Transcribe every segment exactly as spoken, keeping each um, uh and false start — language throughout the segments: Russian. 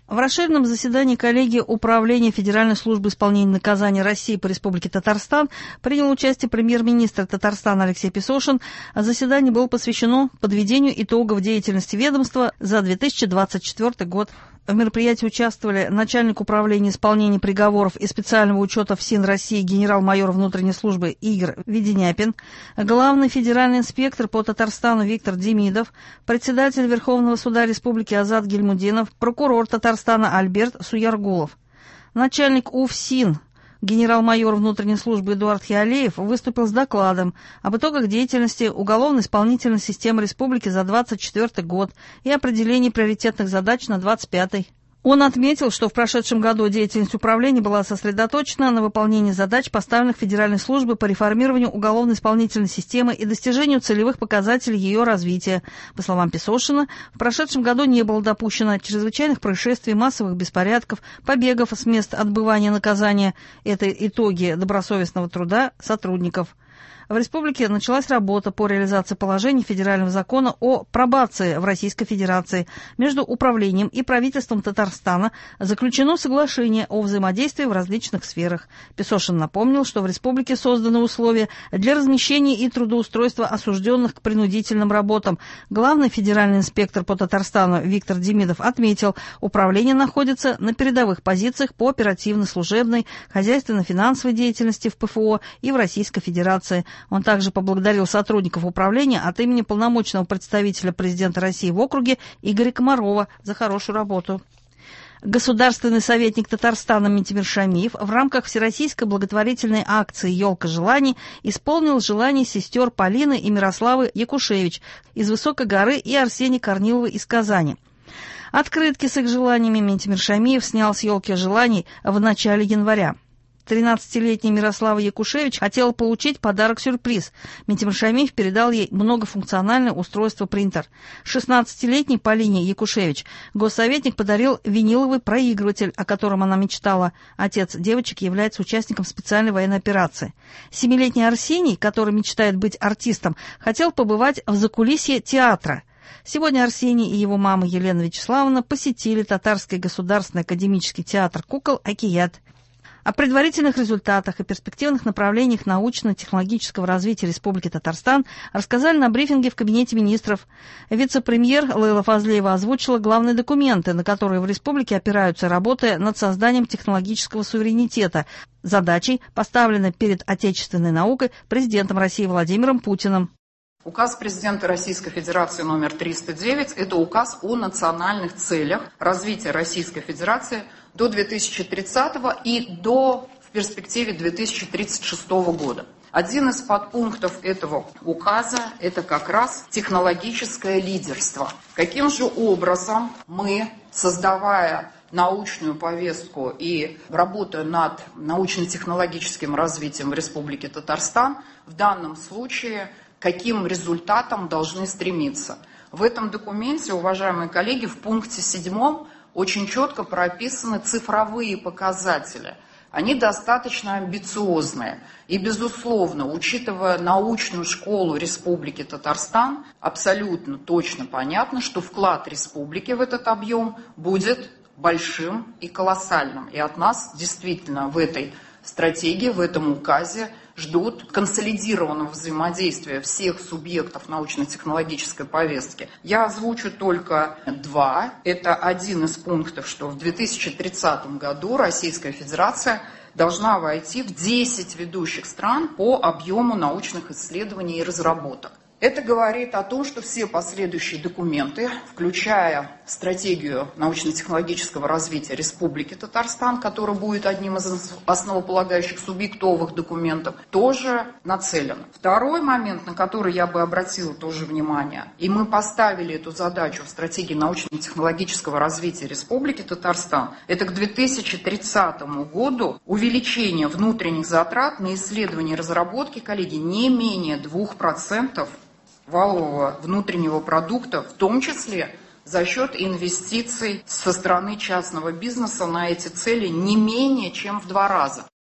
В расширенном заседании коллегии Управления Федеральной службы исполнения наказаний России по Республике Татарстан принял участие премьер-министр Татарстана Алексей Песошин. Заседание было посвящено подведению итогов деятельности ведомства за две тысячи двадцать четвёртый год. В мероприятии участвовали начальник управления исполнения приговоров и специального учета ФСИН России генерал-майор внутренней службы Игорь Веденяпин, главный федеральный инспектор по Татарстану Виктор Демидов, председатель Верховного суда Республики Азат Гильмудинов, прокурор Татарстана Альберт Суяргулов. Начальник УФСИН генерал-майор внутренней службы Эдуард Хиалеев выступил с докладом об итогах деятельности уголовно-исполнительной системы республики за двадцать четвёртый год и определении приоритетных задач на двадцать пятый. Он отметил, что в прошедшем году деятельность управления была сосредоточена на выполнении задач, поставленных Федеральной службой по реформированию уголовно-исполнительной системы и достижению целевых показателей ее развития. По словам Песошина, в прошедшем году не было допущено чрезвычайных происшествий, массовых беспорядков, побегов с мест отбывания наказания. Это итоги добросовестного труда сотрудников. В республике началась работа по реализации положений федерального закона о пробации в Российской Федерации. Между управлением и правительством Татарстана заключено соглашение о взаимодействии в различных сферах. Песошин напомнил, что в республике созданы условия для размещения и трудоустройства осужденных к принудительным работам. Главный федеральный инспектор по Татарстану Виктор Демидов отметил, управление находится на передовых позициях по оперативно-служебной, хозяйственно-финансовой деятельности в ПФО и в Российской Федерации. Он также поблагодарил сотрудников управления от имени полномочного представителя президента России в округе Игоря Комарова за хорошую работу. Государственный советник Татарстана Ментимир Шамиев в рамках всероссийской благотворительной акции «Елка желаний» исполнил желания сестер Полины и Мирославы Якушевич из Высокой горы и Арсения Корнилова из Казани. Открытки с их желаниями Ментимир Шамиев снял с «Елки желаний» в начале января. тринадцатилетняя Мирослава Якушевич хотела получить подарок-сюрприз. Ментимир Шамиев передал ей многофункциональное устройство-принтер. шестнадцатилетней Полине Якушевич госсоветник подарил виниловый проигрыватель, о котором она мечтала. Отец девочек является участником специальной военной операции. Семилетний Арсений, который мечтает быть артистом, хотел побывать в закулисье театра. Сегодня Арсений и его мама Елена Вячеславовна посетили Татарский государственный академический театр кукол «Акият». О предварительных результатах и перспективных направлениях научно-технологического развития Республики Татарстан рассказали на брифинге в Кабинете министров. Вице-премьер Лейла Фазлеева озвучила главные документы, на которые в республике опираются, работая над созданием технологического суверенитета, задачей, поставленной перед отечественной наукой президентом России Владимиром Путиным. Указ президента Российской Федерации номер триста девять – это указ о национальных целях развития Российской Федерации до две тысячи тридцатого и до, в перспективе, две тысячи тридцать шестого года. Один из подпунктов этого указа – это как раз технологическое лидерство. Каким же образом мы, создавая научную повестку и работая над научно-технологическим развитием в Республике Татарстан, в данном случае – каким результатам должны стремиться. В этом документе, уважаемые коллеги, в пункте седьмом очень четко прописаны цифровые показатели. Они достаточно амбициозные. И, безусловно, учитывая научную школу Республики Татарстан, абсолютно точно понятно, что вклад республики в этот объем будет большим и колоссальным. И от нас действительно в этой стратегии, в этом указе ждут консолидированного взаимодействия всех субъектов научно-технологической повестки. Я озвучу только два. Это один из пунктов, что в две тысячи тридцатом году Российская Федерация должна войти в десять ведущих стран по объему научных исследований и разработок. Это говорит о том, что все последующие документы, включая стратегию научно-технологического развития Республики Татарстан, которая будет одним из основополагающих субъектовых документов, тоже нацелены. Второй момент, на который я бы обратила тоже внимание, и мы поставили эту задачу в стратегии научно-технологического развития Республики Татарстан, это к две тысячи тридцатому году увеличение внутренних затрат на исследования и разработки, коллеги, не менее двух процентов валового внутреннего продукта, в том числе за счет инвестиций со стороны частного бизнеса на эти цели не менее чем в два раза.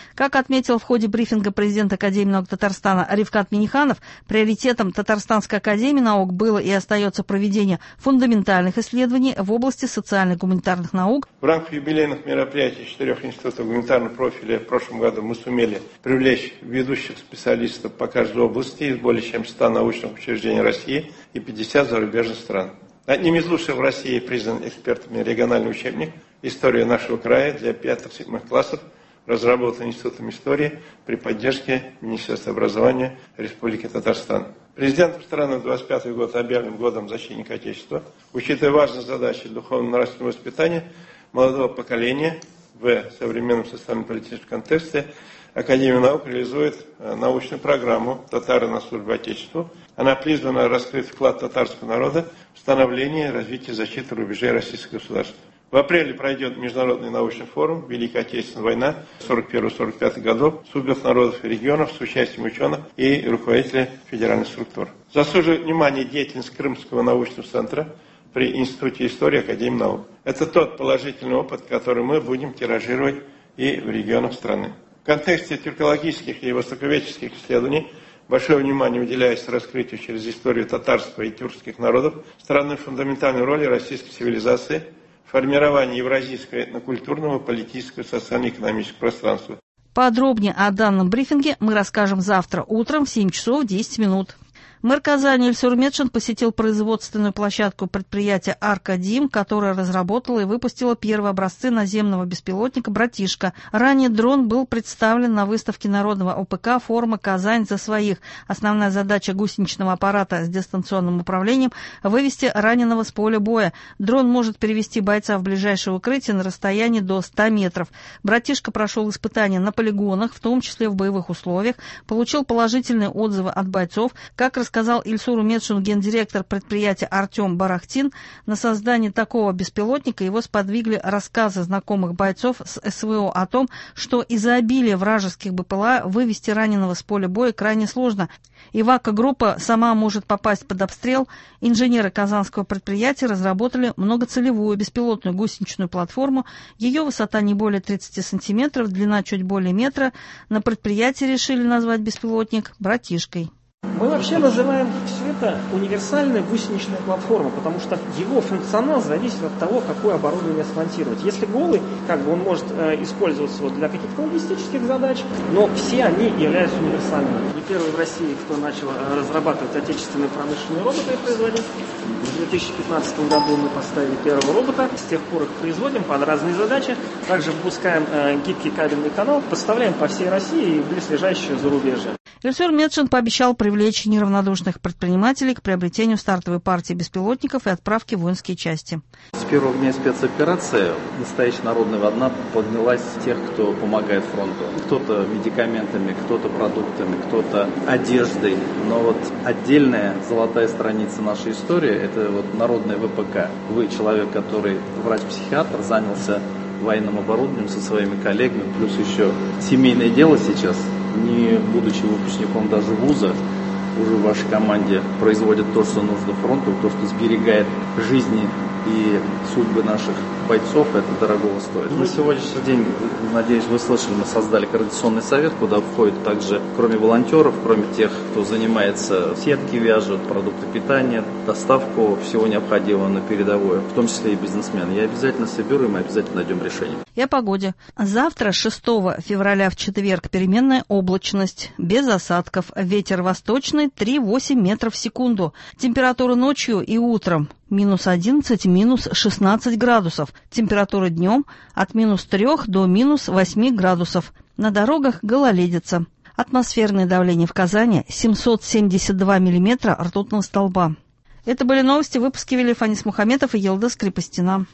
Как отметил в ходе брифинга президент Академии наук Татарстана Ривкат Миниханов, приоритетом Татарстанской академии наук было и остается проведение фундаментальных исследований в области социальных и гуманитарных наук. В рамках юбилейных мероприятий четырех институтов гуманитарного профиля в прошлом году мы сумели привлечь ведущих специалистов по каждой области из более чем ста научных учреждений России и пятидесяти зарубежных стран. Одним из лучших в России признан экспертами региональный учебник «История нашего края» для пятых-седьмых классов, разработан Институтом истории при поддержке Министерства образования Республики Татарстан. Президентом страны в двадцать пятый год объявлен годом защитника Отечества. Учитывая важность задачи духовно-нравственного воспитания молодого поколения в современном социально-политическом контексте, Академия наук реализует научную программу «Татары на службе Отечеству». Она призвана раскрыть вклад татарского народа в становление, развитие и защиту рубежей российского государства. В апреле пройдет Международный научный форум «Великая Отечественная война» сорок первого — сорок пятого годов судьбов народов и регионов с участием ученых и руководителей федеральных структур. Заслуживает внимания деятельность Крымского научного центра при Институте истории Академии наук. Это тот положительный опыт, который мы будем тиражировать и в регионах страны. В контексте тюркологических и востоковедческих исследований большое внимание уделяется раскрытию через историю татарского и тюркских народов страны фундаментальной роли российской цивилизации, формирование евразийского этнокультурного, политического, социально-экономического пространства. Подробнее о данном брифинге мы расскажем завтра утром в семь часов десять минут. Мэр Казани Ильсур Метшин посетил производственную площадку предприятия «Аркадим», которая разработала и выпустила первые образцы наземного беспилотника «Братишка». Ранее дрон был представлен на выставке народного ОПК форума «Казань за своих». Основная задача гусеничного аппарата с дистанционным управлением – вывести раненого с поля боя. Дрон может перевести бойца в ближайшее укрытие на расстоянии до ста метров. «Братишка» прошел испытания на полигонах, в том числе в боевых условиях, получил положительные отзывы от бойцов. Как сказал Ильсуру Метшину гендиректор предприятия Артем Барахтин, на создание такого беспилотника его сподвигли рассказы знакомых бойцов с СВО о том, что из-за обилия вражеских БПЛА вывести раненого с поля боя крайне сложно. Ивако-группа сама может попасть под обстрел. Инженеры казанского предприятия разработали многоцелевую беспилотную гусеничную платформу. Ее высота не более тридцати сантиметров, длина чуть более метра. На предприятии решили назвать беспилотник «Братишкой». Мы вообще называем все это универсальная гусеничная платформа, потому что его функционал зависит от того, какое оборудование смонтировать. Если голый, как бы он может э, использоваться вот для каких-то логистических задач, но все они являются универсальными. Не первый в России, кто начал э, разрабатывать отечественные промышленные роботы и производить. В две тысячи пятнадцатом году мы поставили первого робота, с тех пор их производим под разные задачи. Также выпускаем э, гибкий кабельный канал, поставляем по всей России и в близлежащее зарубежье. Ильсур Метшин пообещал привлечь неравнодушных предпринимателей к приобретению стартовой партии беспилотников и отправке в воинские части. С первого дня спецоперации настоящая народная волна поднялась тех, кто помогает фронту. Кто-то медикаментами, кто-то продуктами, кто-то одеждой. Но вот отдельная золотая страница нашей истории – это вот народная ВПК. Вы человек, который врач-психиатр, занялся военным оборудованием со своими коллегами, плюс еще семейное дело сейчас. Не будучи выпускником даже вуза, уже в вашей команде производит то, что нужно фронту, то, что сберегает жизни и судьбы наших бойцов, это дорогого стоит. На сегодняшний день, надеюсь, вы слышали, мы создали координационный совет, куда входят также, кроме волонтеров, кроме тех, кто занимается, сетки вяжут, продукты питания, доставку всего необходимого на передовую, в том числе и бизнесмены. Я обязательно соберу, и мы обязательно найдем решение. И о погоде. Завтра, шестого февраля, в четверг, переменная облачность, без осадков, ветер восточный три - восемь метров в секунду. Температура ночью и утром минус одиннадцать, минус шестнадцать градусов. Температура днем от минус трех до минус восьми градусов. На дорогах гололедица. Атмосферное давление в Казани семьсот семьдесят два миллиметра ртутного столба. Это были новости. Выпуски вели Фанис Мухаметов и Елдас Крепостина.